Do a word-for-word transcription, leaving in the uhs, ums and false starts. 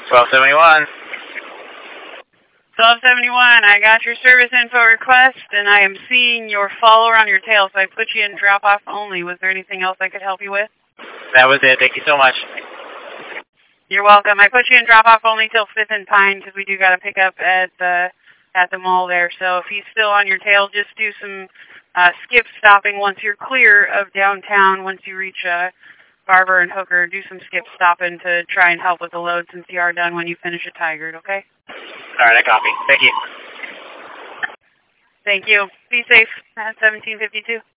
twelve seventy-one. twelve seventy-one, I got your service info request, and I am seeing your follower on your tail, so I put you in drop-off only. Was there anything else I could help you with? That was it. Thank you so much. You're welcome. I put you in drop-off only till fifth and Pine, because we do got to pick up at the, at the mall there. So if he's still on your tail, just do some uh, skip stopping once you're clear of downtown. Once you reach uh, Barber and Hooker, do some skip stopping to try and help with the load since you are done when you finish a Tigard, okay? All right, I copy. Thank you. Thank you. Be safe at seventeen fifty-two.